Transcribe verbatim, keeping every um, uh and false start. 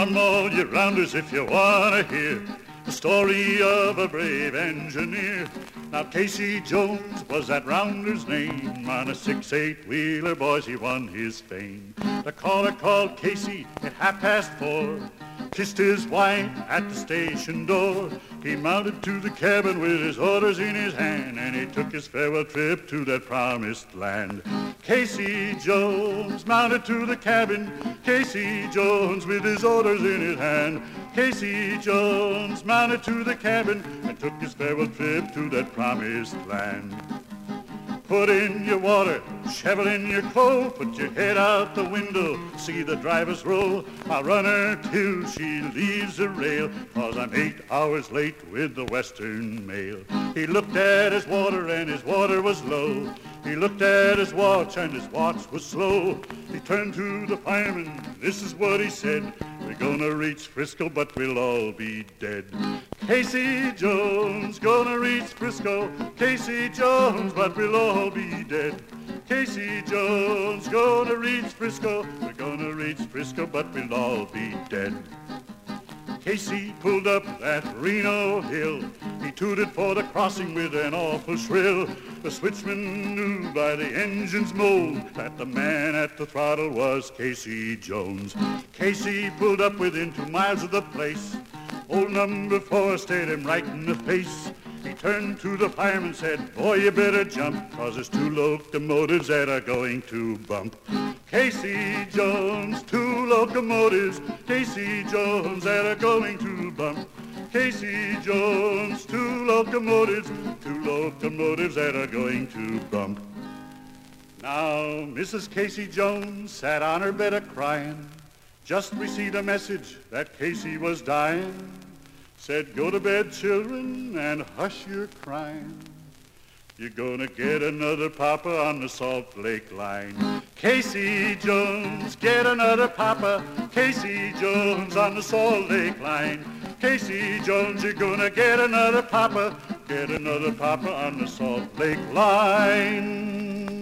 Come all you rounders if you want to hear the story of a brave engineer. Now Casey Jones was that rounder's name. On a six eight wheeler, boys, he won his fame. The caller called Casey at half past four, kissed his wife at the station door. He mounted to the cabin with his orders in his hand, and he took his farewell trip to that promised land. Casey Jones mounted to the cabin, Casey Jones with his orders in his hand. Casey Jones mounted to the cabin and took his farewell trip to that promised land. Put in your water, shovel in your coal, put your head out the window, see the drivers roll. I'll run her till she leaves the rail, 'cause I'm eight hours late with the Western Mail. He looked at his water and his water was low. He looked at his watch and his watch was slow. He turned to the fireman, this is what he said: we're gonna reach Frisco, but we'll all be dead. Casey Jones gonna reach Frisco, Casey Jones, but we'll all be dead. Casey Jones gonna reach Frisco, we're gonna reach Frisco, but we'll all be dead. Casey pulled up that Reno hill. He tooted for the crossing with an awful shrill. The switchman knew by the engine's moan that the man at the throttle was Casey Jones. Casey pulled up within two miles of the place. Old number four stared him right in the face. He turned to the fireman and said, boy, you better jump, 'cause there's two locomotives that are going to bump. Casey Jones, two locomotives, Casey Jones that are going to bump. Casey Jones, two locomotives, two locomotives that are going to bump. Now, Missus Casey Jones sat on her bed a-crying, just received a message that Casey was dying. Said, go to bed, children, and hush your crying. You're gonna get another papa on the Salt Lake line. Casey Jones, get another papa. Casey Jones on the Salt Lake line. Casey Jones, you're gonna get another papa. Get another papa on the Salt Lake line.